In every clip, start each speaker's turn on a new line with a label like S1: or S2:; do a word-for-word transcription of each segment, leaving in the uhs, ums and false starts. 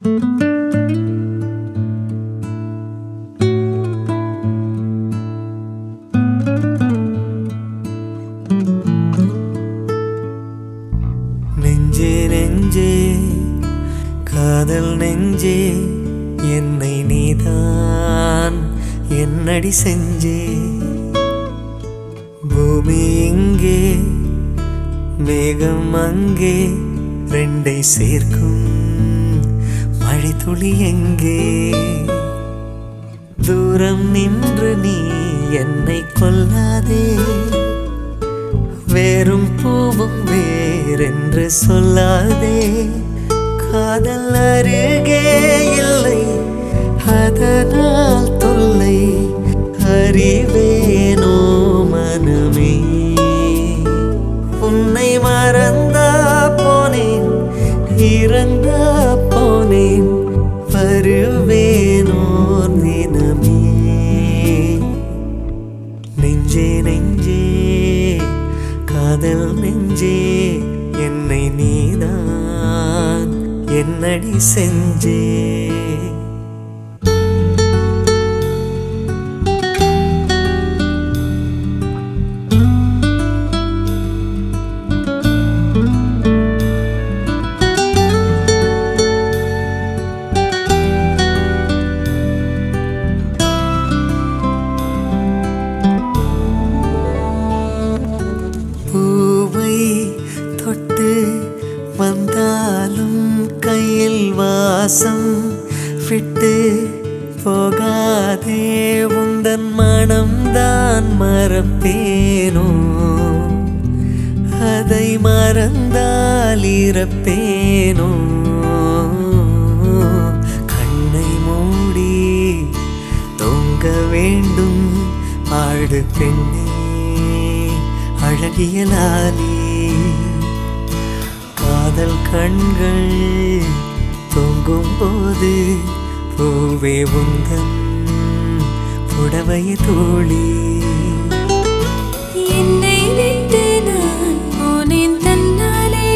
S1: நெஞ்சே நெஞ்சே காதல் நெஞ்சே என்னை நீதான் என்னடி செஞ்சே பூமி இங்கே மேகம் அங்கே ரெண்டை சேர்க்கும் மழை துளி எங்கே தூரம் நின்று நீ என்னை கொல்லாதே வேறும் பூவும் வேறென்று சொல்லாதே காதல் அருகே இல்லை அதனால் தொல்லை அறிவேனோ மனமே உன்னை மறந்தா போனேன் இறந்தா போனேன் வருவேனோ தினமே நெஞ்சே நெஞ்சே காதல் நெஞ்சே என்னை நீதான் என்னடி செஞ்சே பூவை தொட்டு வந்தாலும் கையில் வாசம் விட்டு போகாதே உந்தன் மனம்தான் மறப்பேனோ அதை மறந்தால் இறப்பேனோ கண்ணை மூடி தொங்க வேண்டும் ஆடு பெண்ணே அழகிய லாலி காதல் கண்கள் தொங்கும் போது பூவே உந்தன் புடவை தோழி
S2: என்னை விட்டு நான் போனேன் தன்னாலே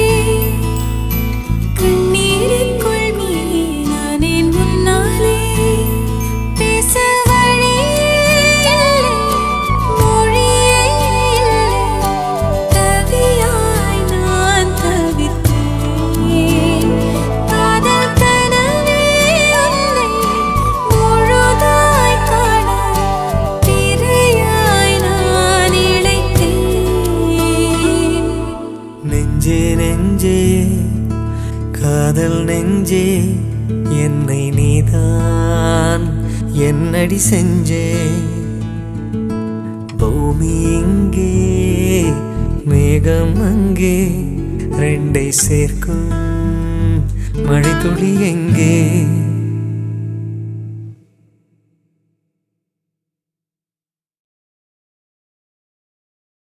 S2: கண்ணீருக்குள் மீனானேன் முன்னாலே பேச
S1: நெஞ்சே நெஞ்சே காதல் நெஞ்சே என்னை நீதான் என்னடி செஞ்சே பூமி இங்கே மேகம் அங்கே ரெண்டை சேர்க்கும் மழை துளி எங்கே